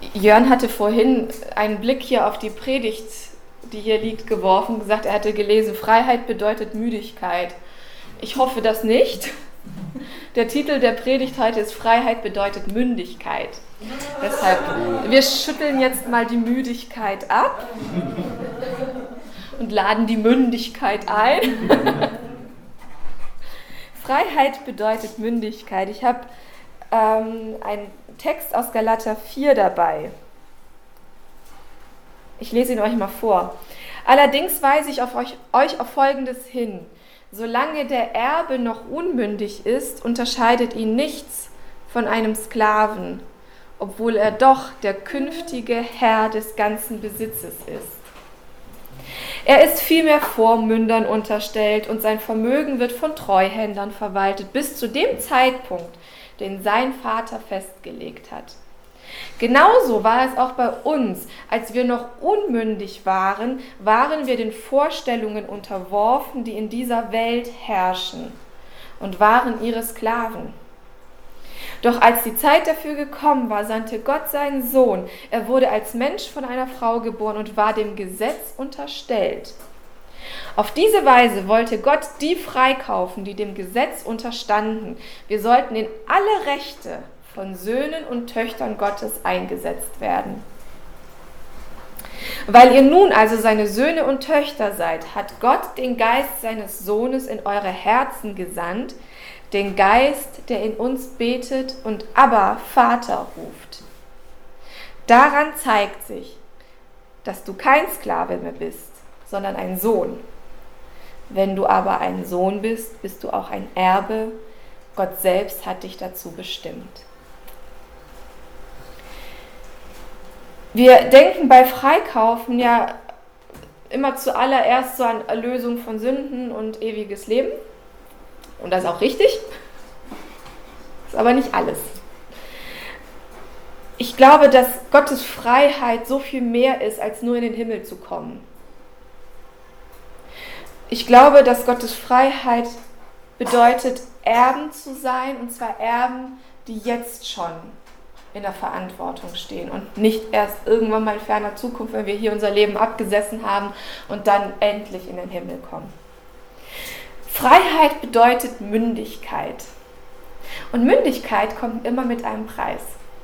Jörn hatte vorhin einen Blick hier auf die Predigt, die hier liegt, geworfen, gesagt, er hatte gelesen, Freiheit bedeutet Müdigkeit. Ich hoffe das nicht. Der Titel der Predigt heute ist Freiheit bedeutet Mündigkeit. Deshalb, wir schütteln jetzt mal die Müdigkeit ab und laden die Mündigkeit ein. Freiheit bedeutet Mündigkeit. Ich habe einen Text aus Galater 4 dabei. Ich lese ihn euch mal vor. Allerdings weise ich euch auf Folgendes hin. Solange der Erbe noch unmündig ist, unterscheidet ihn nichts von einem Sklaven, obwohl er doch der künftige Herr des ganzen Besitzes ist. Er ist vielmehr Vormündern unterstellt und sein Vermögen wird von Treuhändern verwaltet, bis zu dem Zeitpunkt, den sein Vater festgelegt hat. Genauso war es auch bei uns. Als wir noch unmündig waren, waren wir den Vorstellungen unterworfen, die in dieser Welt herrschen, und waren ihre Sklaven. Doch als die Zeit dafür gekommen war, sandte Gott seinen Sohn. Er wurde als Mensch von einer Frau geboren und war dem Gesetz unterstellt. Auf diese Weise wollte Gott die freikaufen, die dem Gesetz unterstanden. Wir sollten in alle Rechte von Söhnen und Töchtern Gottes eingesetzt werden. Weil ihr nun also seine Söhne und Töchter seid, hat Gott den Geist seines Sohnes in eure Herzen gesandt, den Geist, der in uns betet und Abba, Vater ruft. Daran zeigt sich, dass du kein Sklave mehr bist, sondern ein Sohn. Wenn du aber ein Sohn bist, bist du auch ein Erbe. Gott selbst hat dich dazu bestimmt. Wir denken bei Freikaufen ja immer zuallererst so an Erlösung von Sünden und ewiges Leben. Und das ist auch richtig. Das ist aber nicht alles. Ich glaube, dass Gottes Freiheit so viel mehr ist, als nur in den Himmel zu kommen. Ich glaube, dass Gottes Freiheit bedeutet, Erben zu sein, und zwar Erben, die jetzt schon in der Verantwortung stehen und nicht erst irgendwann mal in ferner Zukunft, wenn wir hier unser Leben abgesessen haben und dann endlich in den Himmel kommen. Freiheit bedeutet Mündigkeit. Und Mündigkeit kommt immer mit einem Preis.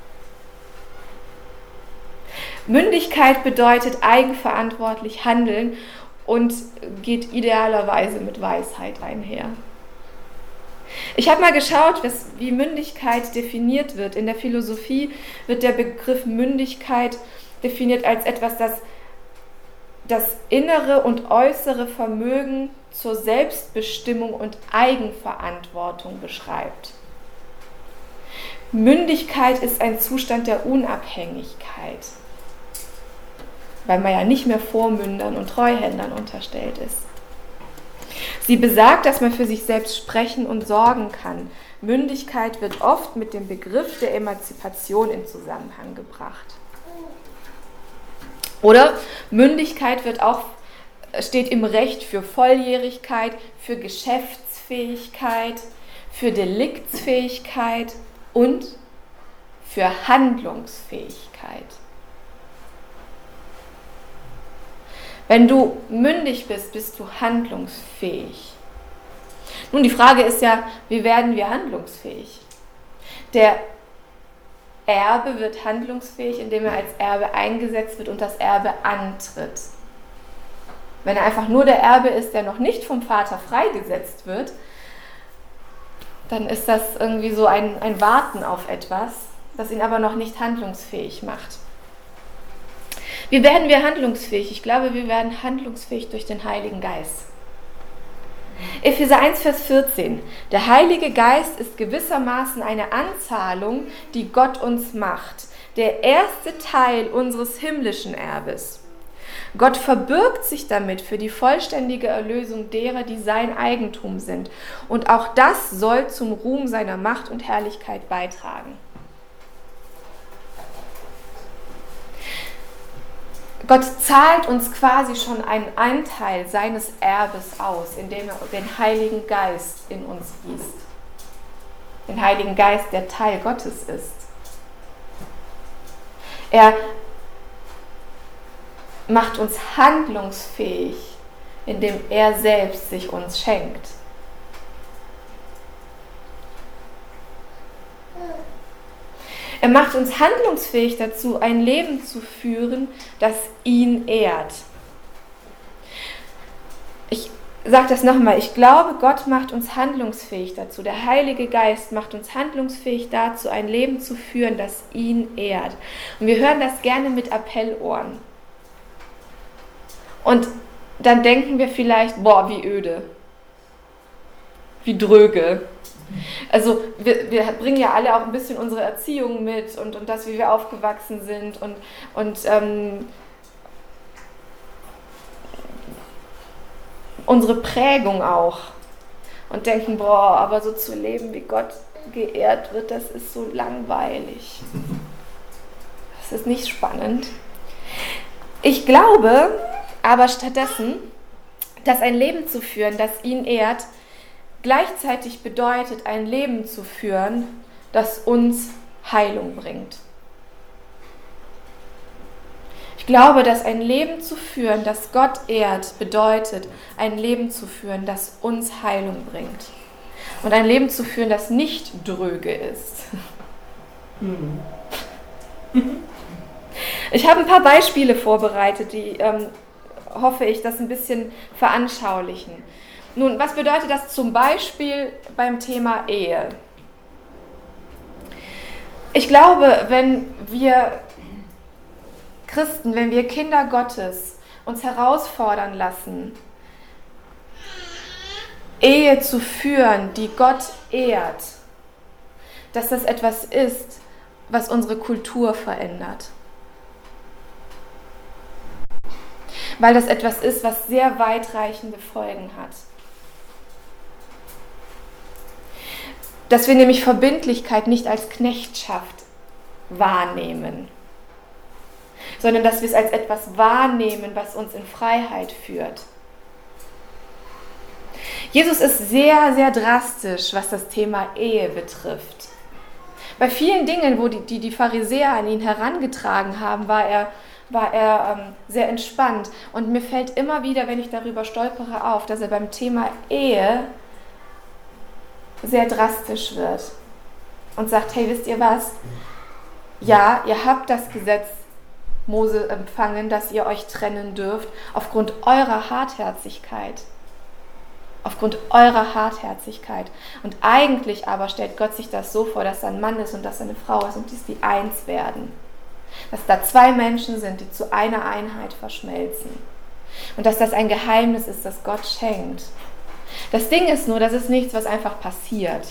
Mündigkeit bedeutet eigenverantwortlich handeln und geht idealerweise mit Weisheit einher. Ich habe mal geschaut, wie Mündigkeit definiert wird. In der Philosophie wird der Begriff Mündigkeit definiert als etwas, das das innere und äußere Vermögen zur Selbstbestimmung und Eigenverantwortung beschreibt. Mündigkeit ist ein Zustand der Unabhängigkeit, weil man ja nicht mehr Vormündern und Treuhändern unterstellt ist. Sie besagt, dass man für sich selbst sprechen und sorgen kann. Mündigkeit wird oft mit dem Begriff der Emanzipation in Zusammenhang gebracht. Oder Mündigkeit steht im Recht für Volljährigkeit, für Geschäftsfähigkeit, für Deliktsfähigkeit und für Handlungsfähigkeit. Wenn du mündig bist, bist du handlungsfähig. Nun, die Frage ist ja, wie werden wir handlungsfähig? Der Erbe wird handlungsfähig, indem er als Erbe eingesetzt wird und das Erbe antritt. Wenn er einfach nur der Erbe ist, der noch nicht vom Vater freigesetzt wird, dann ist das irgendwie so ein Warten auf etwas, das ihn aber noch nicht handlungsfähig macht. Wie werden wir handlungsfähig? Ich glaube, wir werden handlungsfähig durch den Heiligen Geist. Epheser 1, Vers 14. Der Heilige Geist ist gewissermaßen eine Anzahlung, die Gott uns macht. Der erste Teil unseres himmlischen Erbes. Gott verbirgt sich damit für die vollständige Erlösung derer, die sein Eigentum sind. Und auch das soll zum Ruhm seiner Macht und Herrlichkeit beitragen. Gott zahlt uns quasi schon einen Anteil seines Erbes aus, indem er den Heiligen Geist in uns gießt. Den Heiligen Geist, der Teil Gottes ist. Er macht uns handlungsfähig, indem er selbst sich uns schenkt. Er macht uns handlungsfähig dazu, ein Leben zu führen, das ihn ehrt. Ich sage das nochmal, ich glaube, Gott macht uns handlungsfähig dazu. Der Heilige Geist macht uns handlungsfähig dazu, ein Leben zu führen, das ihn ehrt. Und wir hören das gerne mit Appellohren. Und dann denken wir vielleicht, boah, wie öde, wie dröge. Also wir bringen ja alle auch ein bisschen unsere Erziehung mit und das, wie wir aufgewachsen sind und unsere Prägung auch und denken, boah, aber so zu leben, wie Gott geehrt wird, das ist so langweilig. Das ist nicht spannend. Ich glaube aber stattdessen, dass ein Leben zu führen, das ihn ehrt, gleichzeitig bedeutet, ein Leben zu führen, das uns Heilung bringt. Ich glaube, dass ein Leben zu führen, das Gott ehrt, bedeutet, ein Leben zu führen, das uns Heilung bringt. Und ein Leben zu führen, das nicht dröge ist. Ich habe ein paar Beispiele vorbereitet, die hoffe ich, das ein bisschen veranschaulichen. Nun, was bedeutet das zum Beispiel beim Thema Ehe? Ich glaube, wenn wir Christen, wenn wir Kinder Gottes uns herausfordern lassen, Ehe zu führen, die Gott ehrt, dass das etwas ist, was unsere Kultur verändert. Weil das etwas ist, was sehr weitreichende Folgen hat. Dass wir nämlich Verbindlichkeit nicht als Knechtschaft wahrnehmen, sondern dass wir es als etwas wahrnehmen, was uns in Freiheit führt. Jesus ist sehr, sehr drastisch, was das Thema Ehe betrifft. Bei vielen Dingen, wo die Pharisäer an ihn herangetragen haben, war er sehr entspannt. Und mir fällt immer wieder, wenn ich darüber stolpere, auf, dass er beim Thema Ehe sehr drastisch wird und sagt, hey, wisst ihr was? Ja, ihr habt das Gesetz Mose empfangen, dass ihr euch trennen dürft, aufgrund eurer Hartherzigkeit. Aufgrund eurer Hartherzigkeit. Und eigentlich aber stellt Gott sich das so vor, dass da ein Mann ist und dass da eine Frau ist und dass die eins werden. Dass da zwei Menschen sind, die zu einer Einheit verschmelzen. Und dass das ein Geheimnis ist, das Gott schenkt. Das Ding ist nur, das ist nichts, was einfach passiert.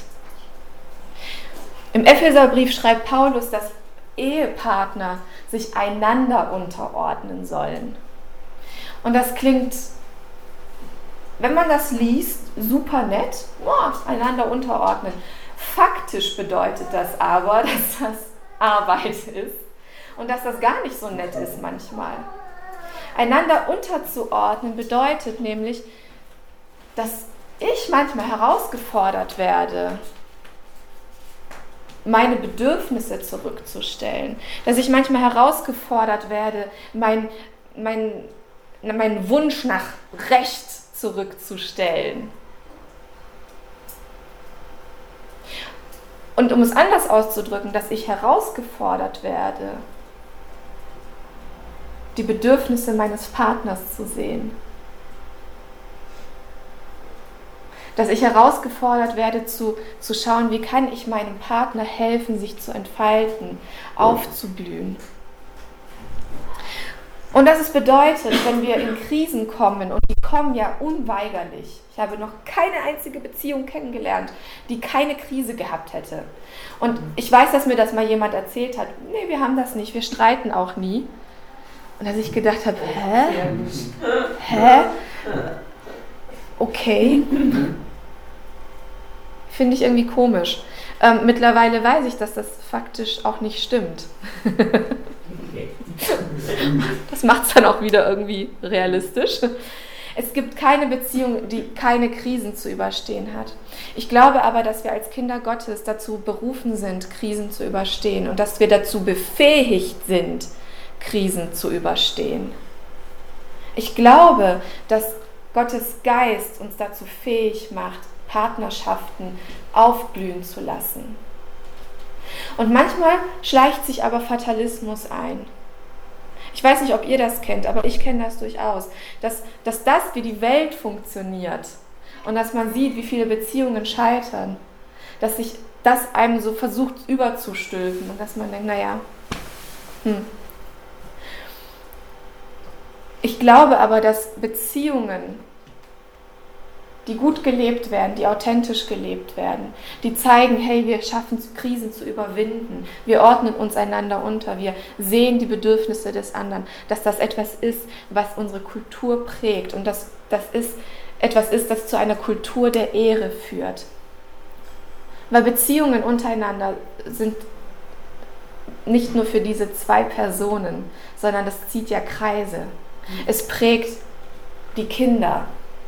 Im Epheserbrief schreibt Paulus, dass Ehepartner sich einander unterordnen sollen. Und das klingt, wenn man das liest, super nett, einander unterordnen. Faktisch bedeutet das aber, dass das Arbeit ist und dass das gar nicht so nett ist manchmal. Einander unterzuordnen bedeutet nämlich, dass ich manchmal herausgefordert werde, meine Bedürfnisse zurückzustellen. Dass ich manchmal herausgefordert werde, meinen Wunsch nach Recht zurückzustellen. Und um es anders auszudrücken, dass ich herausgefordert werde, die Bedürfnisse meines Partners zu sehen. Dass ich herausgefordert werde zu schauen, wie kann ich meinem Partner helfen, sich zu entfalten, aufzublühen. Und dass es bedeutet, wenn wir in Krisen kommen, und die kommen ja unweigerlich. Ich habe noch keine einzige Beziehung kennengelernt, die keine Krise gehabt hätte. Und ich weiß, dass mir das mal jemand erzählt hat, nee, wir haben das nicht, wir streiten auch nie. Und dass ich gedacht habe, hä? Okay. Finde ich irgendwie komisch. Mittlerweile weiß ich, dass das faktisch auch nicht stimmt. Das macht es dann auch wieder irgendwie realistisch. Es gibt keine Beziehung, die keine Krisen zu überstehen hat. Ich glaube aber, dass wir als Kinder Gottes dazu berufen sind, Krisen zu überstehen und dass wir dazu befähigt sind, Krisen zu überstehen. Ich glaube, dass Gottes Geist uns dazu fähig macht, Partnerschaften aufblühen zu lassen. Und manchmal schleicht sich aber Fatalismus ein. Ich weiß nicht, ob ihr das kennt, aber ich kenne das durchaus, dass das, wie die Welt funktioniert und dass man sieht, wie viele Beziehungen scheitern, dass sich das einem so versucht überzustülpen und dass man denkt, Ich glaube aber, dass Beziehungen, die gut gelebt werden, die authentisch gelebt werden, die zeigen, hey, wir schaffen es, Krisen zu überwinden, wir ordnen uns einander unter, wir sehen die Bedürfnisse des anderen, dass das etwas ist, was unsere Kultur prägt und dass das etwas ist, das zu einer Kultur der Ehre führt. Weil Beziehungen untereinander sind nicht nur für diese zwei Personen, sondern das zieht ja Kreise. Es prägt die Kinder.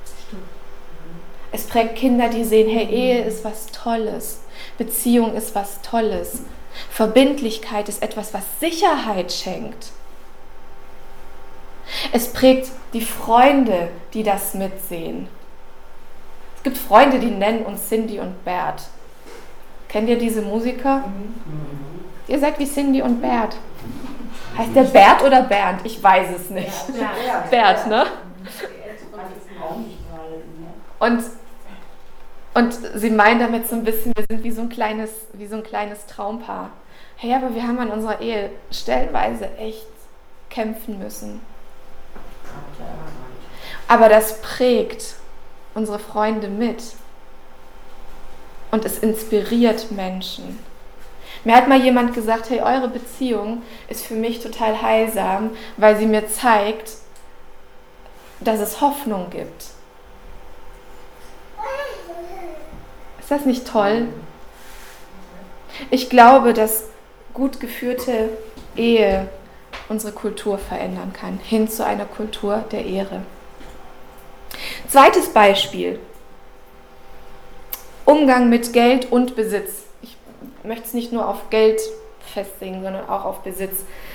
Es prägt Kinder, die sehen, hey, Ehe ist was Tolles, Beziehung ist was Tolles, Verbindlichkeit ist etwas, was Sicherheit schenkt. Es prägt die Freunde, die das mitsehen. Es gibt Freunde, die nennen uns Cindy und Bert. Kennt ihr diese Musiker? Ihr seid wie Cindy und Bert. Heißt der Bert oder Bernd? Ich weiß es nicht. Ja, Bert, ne? Und sie meinen damit so ein bisschen, wir sind wie so ein kleines Traumpaar. Hey, aber wir haben an unserer Ehe stellenweise echt kämpfen müssen. Aber das prägt unsere Freunde mit. Und es inspiriert Menschen. Mir hat mal jemand gesagt, hey, eure Beziehung ist für mich total heilsam, weil sie mir zeigt, dass es Hoffnung gibt. Ist das nicht toll? Ich glaube, dass gut geführte Ehe unsere Kultur verändern kann, hin zu einer Kultur der Ehre. Zweites Beispiel. Umgang mit Geld und Besitz. Ich möchte es nicht nur auf Geld festlegen, sondern auch auf Besitz.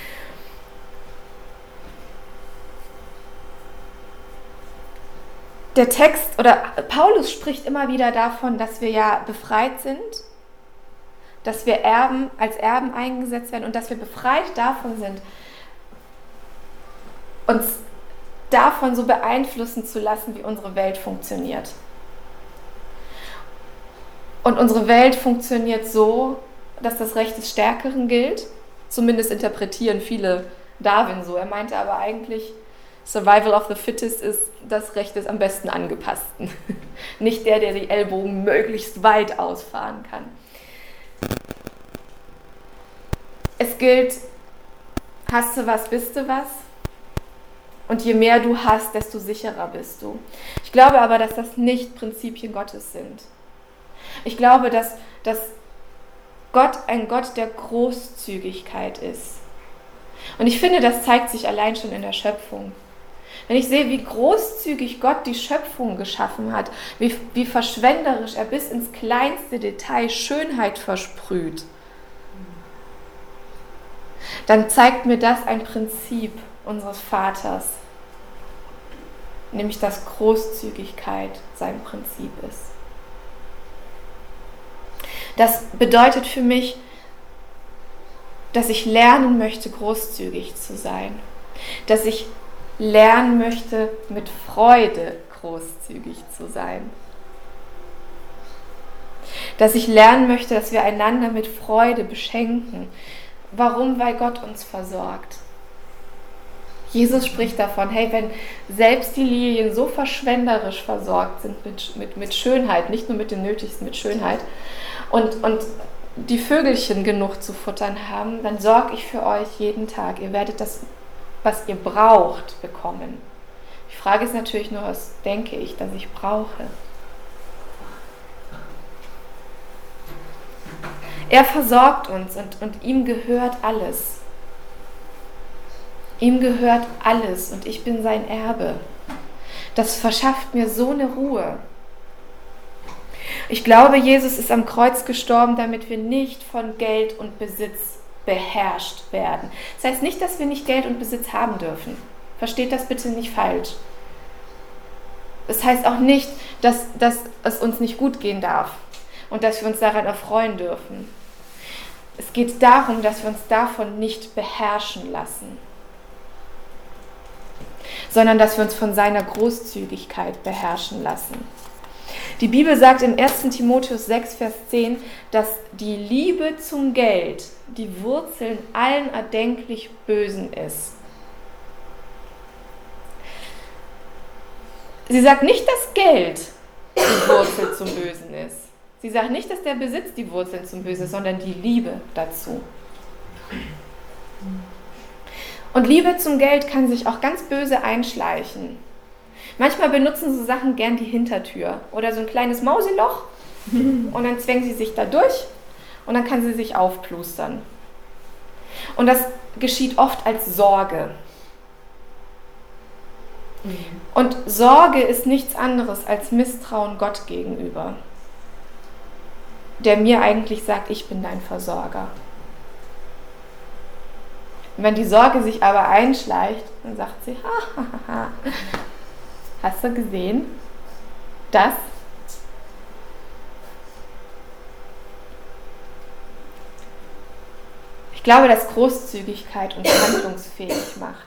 Der Text oder Paulus spricht immer wieder davon, dass wir ja befreit sind, dass wir als Erben eingesetzt werden und dass wir befreit davon sind, uns davon so beeinflussen zu lassen, wie unsere Welt funktioniert. Und unsere Welt funktioniert so, dass das Recht des Stärkeren gilt. Zumindest interpretieren viele Darwin so. Er meinte aber eigentlich, Survival of the Fittest ist das Recht des am besten Angepassten. Nicht der die Ellbogen möglichst weit ausfahren kann. Es gilt, hast du was, bist du was? Und je mehr du hast, desto sicherer bist du. Ich glaube aber, dass das nicht Prinzipien Gottes sind. Ich glaube, dass Gott ein Gott der Großzügigkeit ist. Und ich finde, das zeigt sich allein schon in der Schöpfung. Wenn ich sehe, wie großzügig Gott die Schöpfung geschaffen hat, wie verschwenderisch er bis ins kleinste Detail Schönheit versprüht, dann zeigt mir das ein Prinzip unseres Vaters, nämlich dass Großzügigkeit sein Prinzip ist. Das bedeutet für mich, dass ich lernen möchte, großzügig zu sein, dass ich lernen möchte, mit Freude großzügig zu sein. Dass ich lernen möchte, dass wir einander mit Freude beschenken. Warum? Weil Gott uns versorgt. Jesus spricht davon, hey, wenn selbst die Lilien so verschwenderisch versorgt sind mit Schönheit, nicht nur mit dem Nötigsten, mit Schönheit, und die Vögelchen genug zu futtern haben, dann sorge ich für euch jeden Tag. Ihr werdet das, was ihr braucht, bekommen. Die Frage ist natürlich nur, was denke ich, dass ich brauche? Er versorgt uns und ihm gehört alles. Ihm gehört alles und ich bin sein Erbe. Das verschafft mir so eine Ruhe. Ich glaube, Jesus ist am Kreuz gestorben, damit wir nicht von Geld und Besitz beherrscht werden. Das heißt nicht, dass wir nicht Geld und Besitz haben dürfen. Versteht das bitte nicht falsch. Das heißt auch nicht, dass es uns nicht gut gehen darf und dass wir uns daran erfreuen dürfen. Es geht darum, dass wir uns davon nicht beherrschen lassen, sondern dass wir uns von seiner Großzügigkeit beherrschen lassen. Die Bibel sagt in 1. Timotheus 6, Vers 10, dass die Liebe zum Geld die Wurzeln allen erdenklich Bösen ist. Sie sagt nicht, dass Geld die Wurzel zum Bösen ist. Sie sagt nicht, dass der Besitz die Wurzel zum Bösen ist, sondern die Liebe dazu. Und Liebe zum Geld kann sich auch ganz böse einschleichen. Manchmal benutzen so Sachen gern die Hintertür oder so ein kleines Mauseloch und dann zwängen sie sich da durch und dann kann sie sich aufplustern. Und das geschieht oft als Sorge. Und Sorge ist nichts anderes als Misstrauen Gott gegenüber, der mir eigentlich sagt, ich bin dein Versorger. Und wenn die Sorge sich aber einschleicht, dann sagt sie, hast du gesehen, das? Ich glaube, dass Großzügigkeit uns handlungsfähig macht,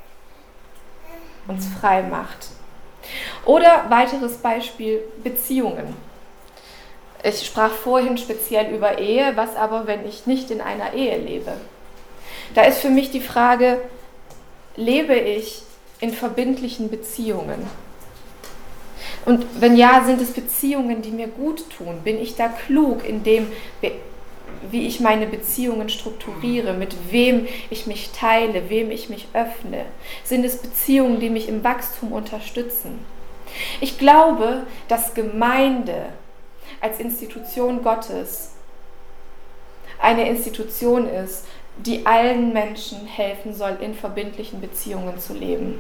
uns frei macht. Oder weiteres Beispiel, Beziehungen. Ich sprach vorhin speziell über Ehe, was aber, wenn ich nicht in einer Ehe lebe? Da ist für mich die Frage, lebe ich in verbindlichen Beziehungen? Und wenn ja, sind es Beziehungen, die mir gut tun? Bin ich da klug in dem, wie ich meine Beziehungen strukturiere, mit wem ich mich teile, wem ich mich öffne? Sind es Beziehungen, die mich im Wachstum unterstützen? Ich glaube, dass Gemeinde als Institution Gottes eine Institution ist, die allen Menschen helfen soll, in verbindlichen Beziehungen zu leben.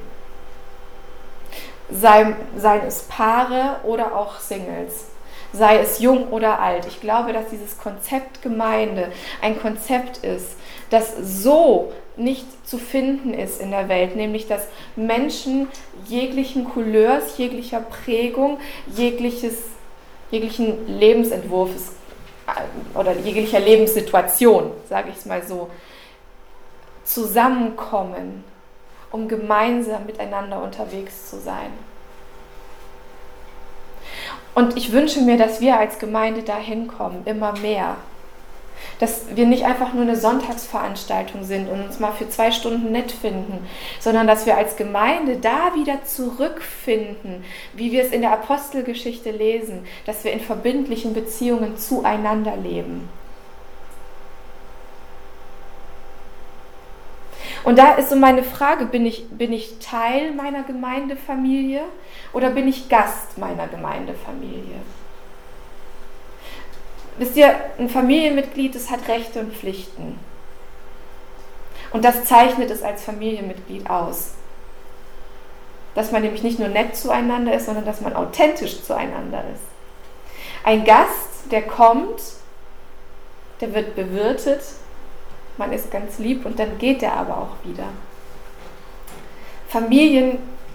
Seien es Paare oder auch Singles, sei es jung oder alt. Ich glaube, dass dieses Konzept Gemeinde ein Konzept ist, das so nicht zu finden ist in der Welt, nämlich dass Menschen jeglichen Couleurs, jeglicher Prägung, jeglichen Lebensentwurfs oder jeglicher Lebenssituation, sage ich es mal so, zusammenkommen, um gemeinsam miteinander unterwegs zu sein. Und ich wünsche mir, dass wir als Gemeinde dahin kommen, immer mehr. Dass wir nicht einfach nur eine Sonntagsveranstaltung sind und uns mal für 2 Stunden nett finden, sondern dass wir als Gemeinde da wieder zurückfinden, wie wir es in der Apostelgeschichte lesen, dass wir in verbindlichen Beziehungen zueinander leben. Und da ist so meine Frage, bin ich Teil meiner Gemeindefamilie oder bin ich Gast meiner Gemeindefamilie? Wisst ihr, ein Familienmitglied, das hat Rechte und Pflichten. Und das zeichnet es als Familienmitglied aus. Dass man nämlich nicht nur nett zueinander ist, sondern dass man authentisch zueinander ist. Ein Gast, der kommt, der wird bewirtet, man ist ganz lieb und dann geht er aber auch wieder. Familien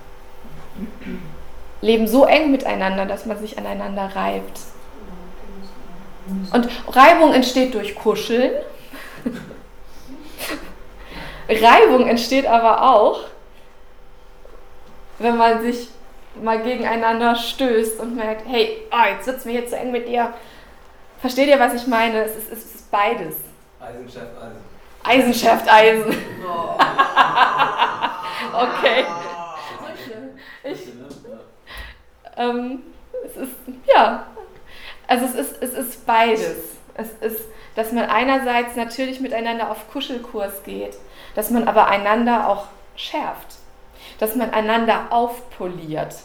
leben so eng miteinander, dass man sich aneinander reibt. Und Reibung entsteht durch Kuscheln. Reibung entsteht aber auch, wenn man sich mal gegeneinander stößt und merkt, hey, jetzt sitzen wir hier zu eng mit dir. Versteht ihr, was ich meine? Es ist beides. Eisen schärft Eisen. Eisen schärft Eisen. Okay. Es ist beides. Es ist, dass man einerseits natürlich miteinander auf Kuschelkurs geht, dass man aber einander auch schärft, dass man einander aufpoliert.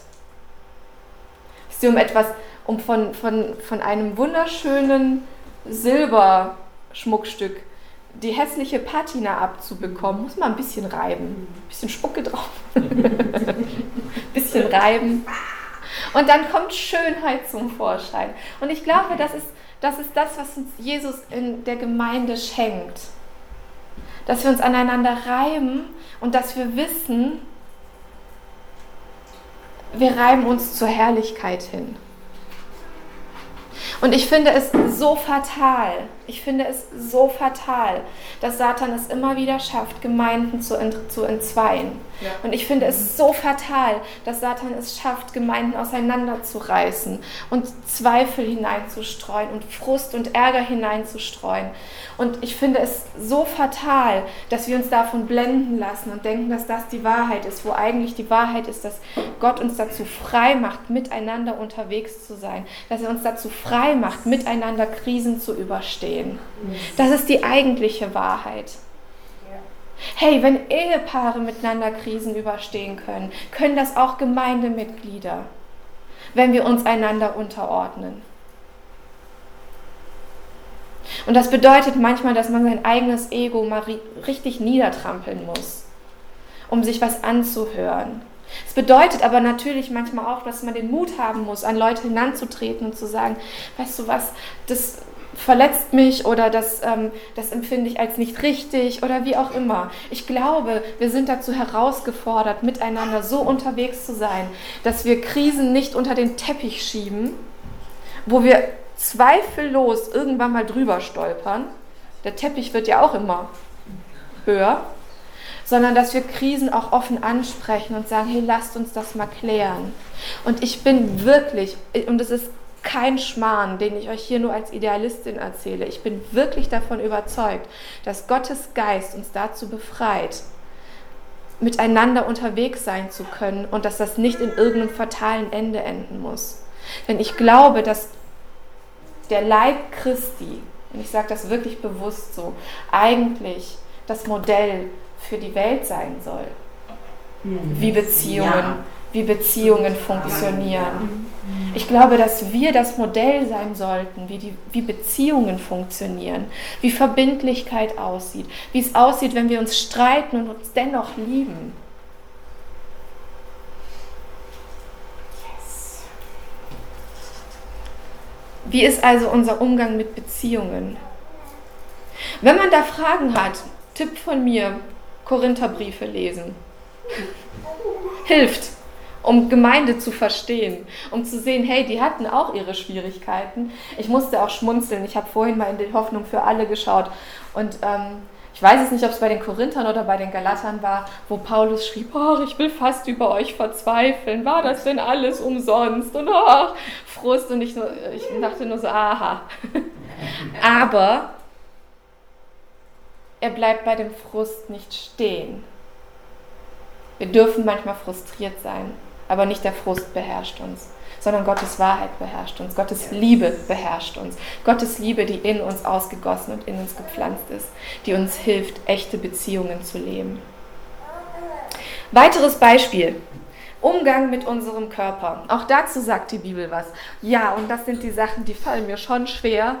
Um von einem wunderschönen Silberschmuckstück die hässliche Patina abzubekommen, muss man ein bisschen reiben, ein bisschen Spucke drauf, ein bisschen bisschen reiben. Und dann kommt Schönheit zum Vorschein. Und ich glaube, das ist das, was uns Jesus in der Gemeinde schenkt. Dass wir uns aneinander reiben und dass wir wissen, wir reiben uns zur Herrlichkeit hin. Und ich finde es so fatal, dass Satan es immer wieder schafft, Gemeinden zu entzweien. Ja. Und ich finde es so fatal, dass Satan es schafft, Gemeinden auseinanderzureißen und Zweifel hineinzustreuen und Frust und Ärger hineinzustreuen. Und ich finde es so fatal, dass wir uns davon blenden lassen und denken, dass das die Wahrheit ist, wo eigentlich die Wahrheit ist, dass Gott uns dazu frei macht, miteinander unterwegs zu sein, dass er uns dazu frei macht, miteinander Krisen zu überstehen. Das ist die eigentliche Wahrheit. Hey, wenn Ehepaare miteinander Krisen überstehen können, können das auch Gemeindemitglieder, wenn wir uns einander unterordnen. Und das bedeutet manchmal, dass man sein eigenes Ego mal richtig niedertrampeln muss, um sich was anzuhören. Es bedeutet aber natürlich manchmal auch, dass man den Mut haben muss, an Leute hinanzutreten und zu sagen, weißt du was, das verletzt mich oder das empfinde ich als nicht richtig oder wie auch immer. Ich glaube, wir sind dazu herausgefordert, miteinander so unterwegs zu sein, dass wir Krisen nicht unter den Teppich schieben, wo wir zweifellos irgendwann mal drüber stolpern. Der Teppich wird ja auch immer höher. Sondern dass wir Krisen auch offen ansprechen und sagen, hey, lasst uns das mal klären. Und ich bin wirklich, und es ist kein Schmarrn, den ich euch hier nur als Idealistin erzähle, ich bin wirklich davon überzeugt, dass Gottes Geist uns dazu befreit, miteinander unterwegs sein zu können und dass das nicht in irgendeinem fatalen Ende enden muss. Denn ich glaube, dass der Leib Christi, und ich sage das wirklich bewusst so, eigentlich das Modell für die Welt sein soll. Wie Beziehungen funktionieren. Ich glaube, dass wir das Modell sein sollten, wie Beziehungen funktionieren, wie Verbindlichkeit aussieht, wie es aussieht, wenn wir uns streiten und uns dennoch lieben. Wie ist also unser Umgang mit Beziehungen? Wenn man da Fragen hat, Tipp von mir, Korintherbriefe lesen. Hilft, um Gemeinde zu verstehen, um zu sehen, hey, die hatten auch ihre Schwierigkeiten. Ich musste auch schmunzeln. Ich habe vorhin mal in die Hoffnung für alle geschaut und ich weiß es nicht, ob es bei den Korinthern oder bei den Galatern war, wo Paulus schrieb, ich will fast über euch verzweifeln. War das denn alles umsonst? Und Frust. Und ich dachte nur so, aha. Aber er bleibt bei dem Frust nicht stehen. Wir dürfen manchmal frustriert sein, aber nicht der Frust beherrscht uns, sondern Gottes Wahrheit beherrscht uns, Gottes Liebe beherrscht uns, Gottes Liebe, die in uns ausgegossen und in uns gepflanzt ist, die uns hilft, echte Beziehungen zu leben. Weiteres Beispiel, Umgang mit unserem Körper. Auch dazu sagt die Bibel was. Ja, und das sind die Sachen, die fallen mir schon schwer.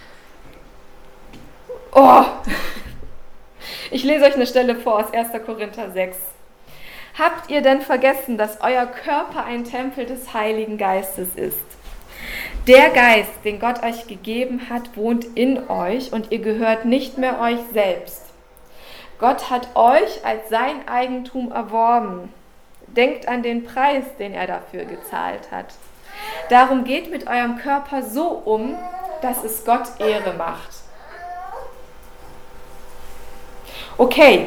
Ich lese euch eine Stelle vor aus 1. Korinther 6. Habt ihr denn vergessen, dass euer Körper ein Tempel des Heiligen Geistes ist? Der Geist, den Gott euch gegeben hat, wohnt in euch und ihr gehört nicht mehr euch selbst. Gott hat euch als sein Eigentum erworben. Denkt an den Preis, den er dafür gezahlt hat. Darum geht mit eurem Körper so um, dass es Gott Ehre macht. Okay.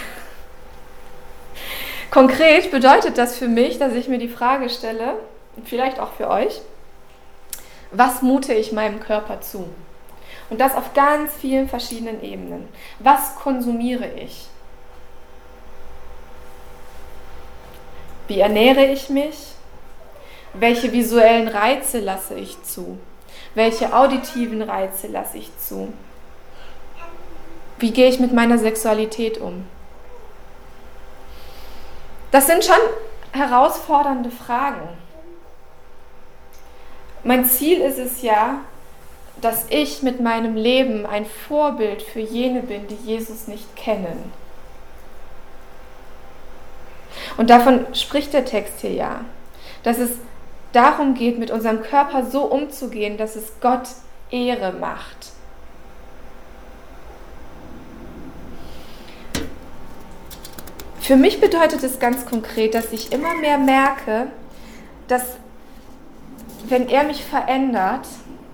Konkret bedeutet das für mich, dass ich mir die Frage stelle, vielleicht auch für euch, was mute ich meinem Körper zu? Und das auf ganz vielen verschiedenen Ebenen. Was konsumiere ich? Wie ernähre ich mich? Welche visuellen Reize lasse ich zu? Welche auditiven Reize lasse ich zu? Wie gehe ich mit meiner Sexualität um? Das sind schon herausfordernde Fragen. Mein Ziel ist es ja, dass ich mit meinem Leben ein Vorbild für jene bin, die Jesus nicht kennen. Und davon spricht der Text hier ja. dass es darum geht, mit unserem Körper so umzugehen, dass es Gott Ehre macht. Für mich bedeutet es ganz konkret, dass ich immer mehr merke, dass wenn er mich verändert,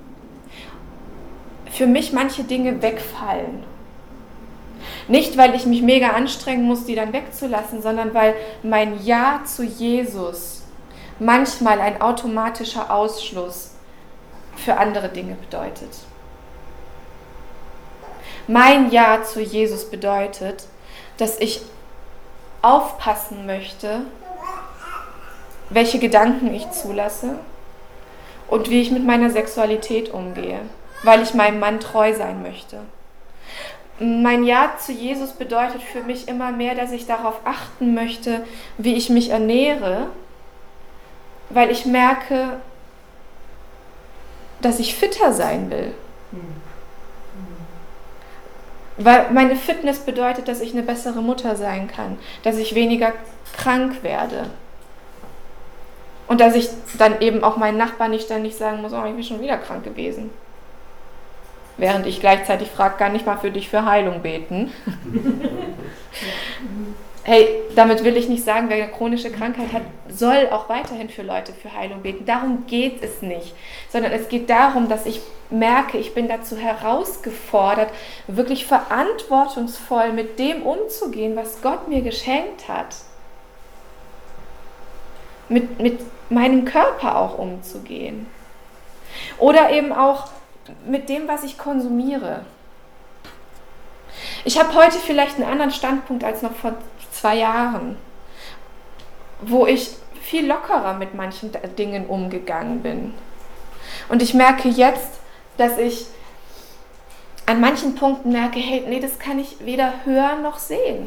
für mich manche Dinge wegfallen. Nicht, weil ich mich mega anstrengen muss, die dann wegzulassen, sondern weil mein Ja zu Jesus manchmal ein automatischer Ausschluss für andere Dinge bedeutet. Mein Ja zu Jesus bedeutet, dass ich aufpassen möchte, welche Gedanken ich zulasse und wie ich mit meiner Sexualität umgehe, weil ich meinem Mann treu sein möchte. Mein Ja zu Jesus bedeutet für mich immer mehr, dass ich darauf achten möchte, wie ich mich ernähre, weil ich merke, dass ich fitter sein will. Weil meine Fitness bedeutet, dass ich eine bessere Mutter sein kann, dass ich weniger krank werde. Und dass ich dann eben auch meinen Nachbarn nicht ständig sagen muss, oh, ich bin schon wieder krank gewesen. Während ich gleichzeitig frage, kann ich mal für dich für Heilung beten? Hey, damit will ich nicht sagen, wer eine chronische Krankheit hat, soll auch weiterhin für Leute für Heilung beten. Darum geht es nicht. Sondern es geht darum, dass ich merke, ich bin dazu herausgefordert, wirklich verantwortungsvoll mit dem umzugehen, was Gott mir geschenkt hat. Mit meinem Körper auch umzugehen. Oder eben auch mit dem, was ich konsumiere. Ich habe heute vielleicht einen anderen Standpunkt als noch vor 2 Jahren, wo ich viel lockerer mit manchen Dingen umgegangen bin. Und ich merke jetzt, dass ich an manchen Punkten merke, hey, nee, das kann ich weder hören noch sehen.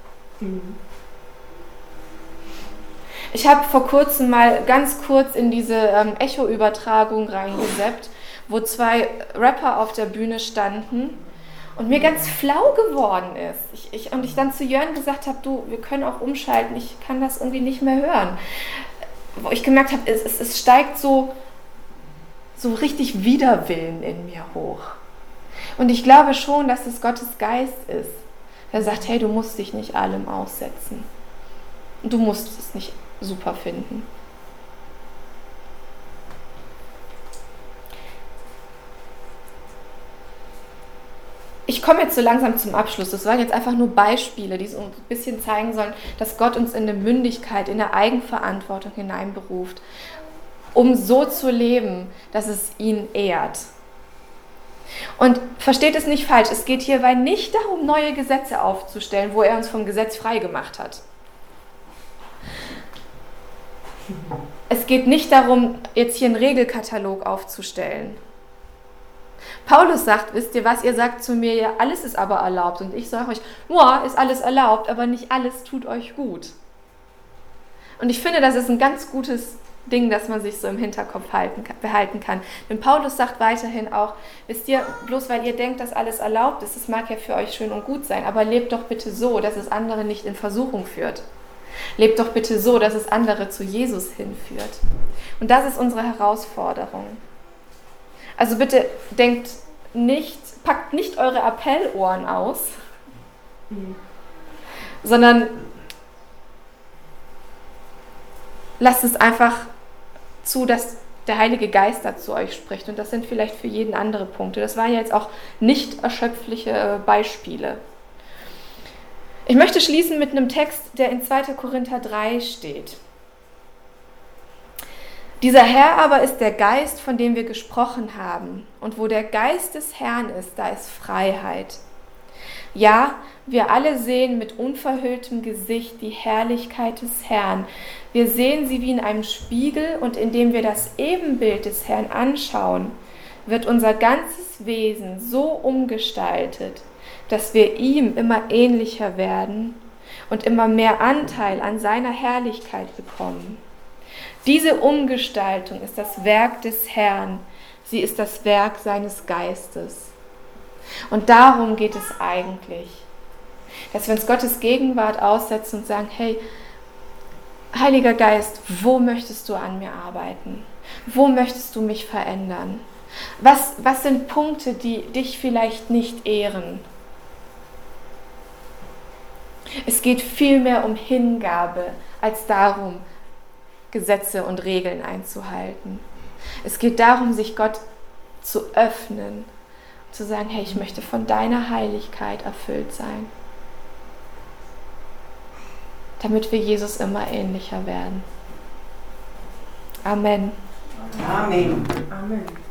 Ich habe vor kurzem mal ganz kurz in diese Echo-Übertragung reingeseppt, wo 2 Rapper auf der Bühne standen und mir ganz flau geworden ist. Und ich dann zu Jörn gesagt habe, du, wir können auch umschalten, ich kann das irgendwie nicht mehr hören. Wo ich gemerkt habe, es steigt so richtig Widerwillen in mir hoch. Und ich glaube schon, dass es Gottes Geist ist, der sagt, hey, du musst dich nicht allem aussetzen. Und du musst es nicht super finden. Ich komme jetzt so langsam zum Abschluss. Das waren jetzt einfach nur Beispiele, die so ein bisschen zeigen sollen, dass Gott uns in eine Mündigkeit, in eine Eigenverantwortung hineinberuft, um so zu leben, dass es ihn ehrt. Und versteht es nicht falsch, es geht hierbei nicht darum, neue Gesetze aufzustellen, wo er uns vom Gesetz frei gemacht hat. Es geht nicht darum, jetzt hier einen Regelkatalog aufzustellen. Paulus sagt, wisst ihr was, ihr sagt zu mir, ja, alles ist aber erlaubt. Und ich sage euch, ja, ist alles erlaubt, aber nicht alles tut euch gut. Und ich finde, das ist ein ganz gutes Ding, das man sich so im Hinterkopf behalten kann. Denn Paulus sagt weiterhin auch, wisst ihr, bloß weil ihr denkt, dass alles erlaubt ist, das mag ja für euch schön und gut sein, aber lebt doch bitte so, dass es andere nicht in Versuchung führt. Lebt doch bitte so, dass es andere zu Jesus hinführt. Und das ist unsere Herausforderung. Also bitte packt nicht eure Appellohren aus, sondern lasst es einfach zu, dass der Heilige Geist dazu euch spricht. Und das sind vielleicht für jeden andere Punkte. Das waren ja jetzt auch nicht erschöpfliche Beispiele. Ich möchte schließen mit einem Text, der in 2. Korinther 3 steht. Dieser Herr aber ist der Geist, von dem wir gesprochen haben. Und wo der Geist des Herrn ist, da ist Freiheit. Ja, wir alle sehen mit unverhülltem Gesicht die Herrlichkeit des Herrn. Wir sehen sie wie in einem Spiegel und indem wir das Ebenbild des Herrn anschauen, wird unser ganzes Wesen so umgestaltet, dass wir ihm immer ähnlicher werden und immer mehr Anteil an seiner Herrlichkeit bekommen. Diese Umgestaltung ist das Werk des Herrn, sie ist das Werk seines Geistes. Und darum geht es eigentlich, dass wir uns Gottes Gegenwart aussetzen und sagen, hey, Heiliger Geist, wo möchtest du an mir arbeiten? Wo möchtest du mich verändern? Was sind Punkte, die dich vielleicht nicht ehren? Es geht vielmehr um Hingabe, als darum, Gesetze und Regeln einzuhalten. Es geht darum, sich Gott zu öffnen, zu sagen, hey, ich möchte von deiner Heiligkeit erfüllt sein, damit wir Jesus immer ähnlicher werden. Amen. Amen. Amen.